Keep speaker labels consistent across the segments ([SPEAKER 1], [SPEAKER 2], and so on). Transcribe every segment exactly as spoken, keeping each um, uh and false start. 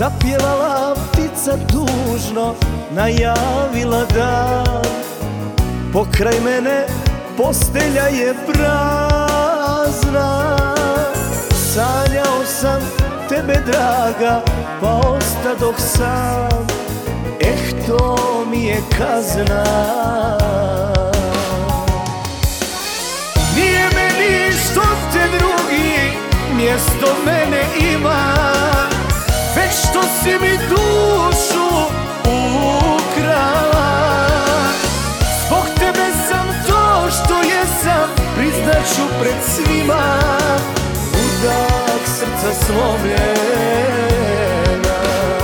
[SPEAKER 1] zapjevala ptica tužno, najavila dan. Pokraj mene postelja je prazna. Sanjao sam tebe draga, pa ostadoh sam. Eh, to mi je kazna. Nije meni što te drugi mjesto mene ima, već što si mi dušu ukrala. Zbog tebe sam to što jesam, priznaću pred svima, ludak srca slomljena.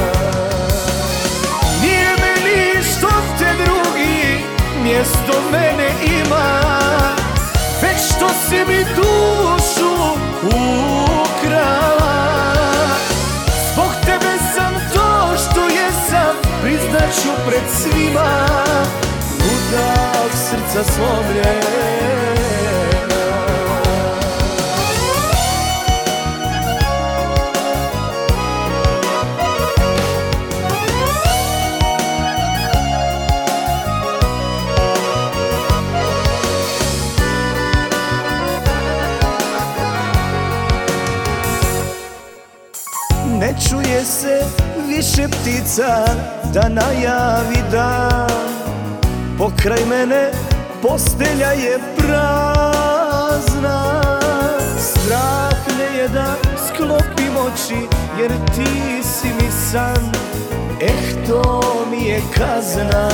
[SPEAKER 1] Nije meni što te drugi mjesto mene ima, već što si mi dušu ukrala. Zbog tebe sam to što jesam, priznaću pred svima, ludak srca slomljena. Ne čuje se više ptica da najavi dan. Pokraj mene postelja je prazna. Strah me je da sklopim oči, jer ti si mi san. Eh, to mi je kazna.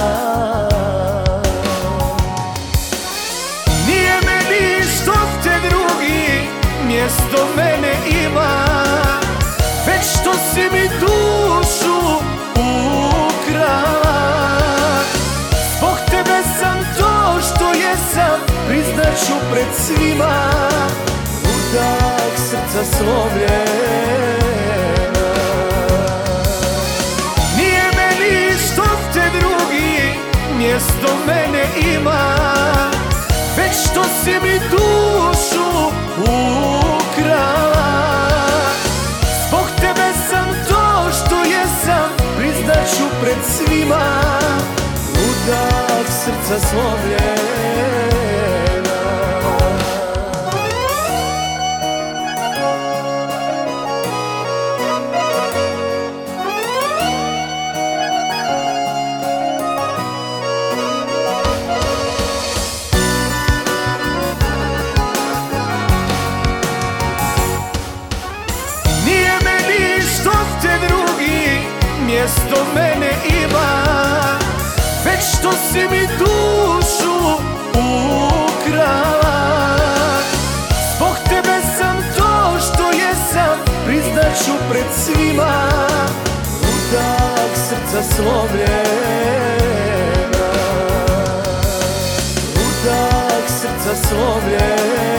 [SPEAKER 1] Nije meni što te drugi mjesto mene ima, već što si mi dušu ukrala. Zbog tebe sam to što jesam, priznaću pred svima, ludak srca slomljena. Nije meni što te drugi mjesto mene ima, već što si mi dušu ukrala. Zbog tebe sam to što jesam, priznaću pred svima, ludak srca slomljena. Mjesto mene ima, već što si mi dušu ukrala. Zbog tebe sam to što jesam, priznaću pred svima, ludak srca slomljena. Ludak srca slomljena.